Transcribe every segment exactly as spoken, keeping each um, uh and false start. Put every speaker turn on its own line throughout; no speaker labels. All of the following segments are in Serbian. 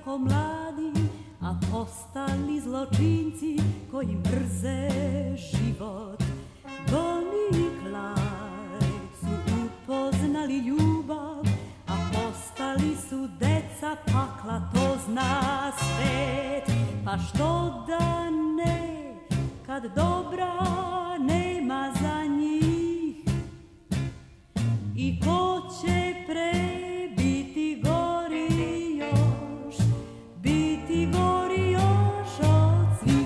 tako mladi, a postali zločinci koji mrze život. Bonnie i Clyde su upoznali ljubav, a postali su deca pakla, to zna svet. Pa što da ne, kad dobra nema za njih, i ko će pre biti gori još, biti gori još od svih.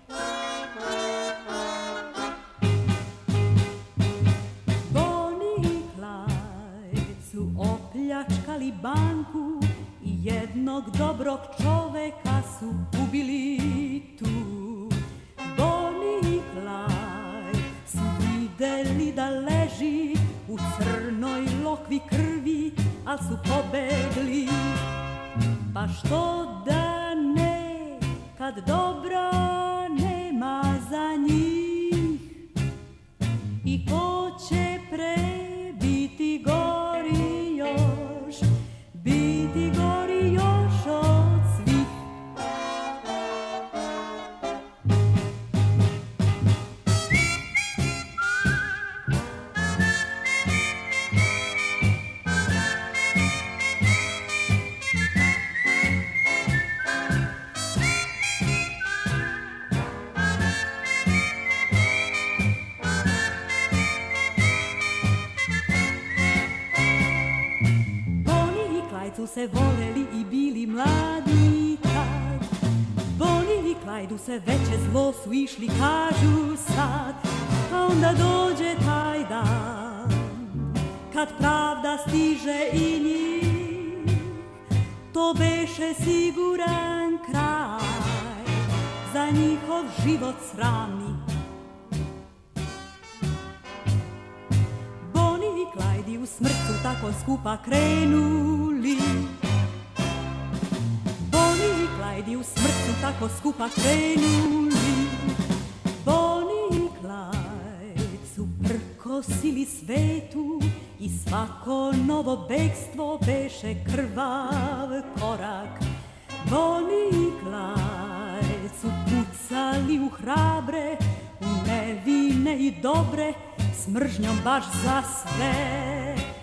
Bonnie i Clyde su opljačkali banku i jednog dobrog čoveka su ubili tu. Bonnie i Clyde su videli da leži u crnoj lokvi krvi, al su pobegli. Pa što da ne, kad dobra nema za njih, i ko će pre biti gori još, biti gori još od svih. Su se voleli i bili mladi tad, Bonnie i Clyde se veće zlo su išli, kažu sad. A onda dođe taj dan, kad pravda stiže i njih, to beše siguran kraj za njihov život sramni. Bonnie i Clyde u smrt su tako skupa krenuli, Bonnie i Clyde u smrt su tako skupa krenuli. Bonnie i Clyde su prkosili svetu i svako novo bekstvo beše krvav korak. Bonnie i Clyde su pucali u hrabre, u nevine i dobre, s mržnjom baš za sve.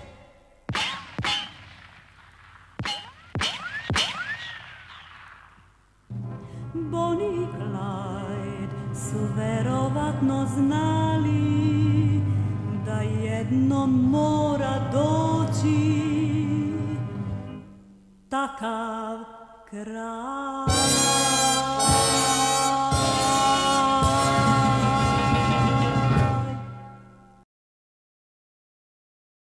Bonnie i Clyde su verovatno znali da jednom mora doći takav kraj.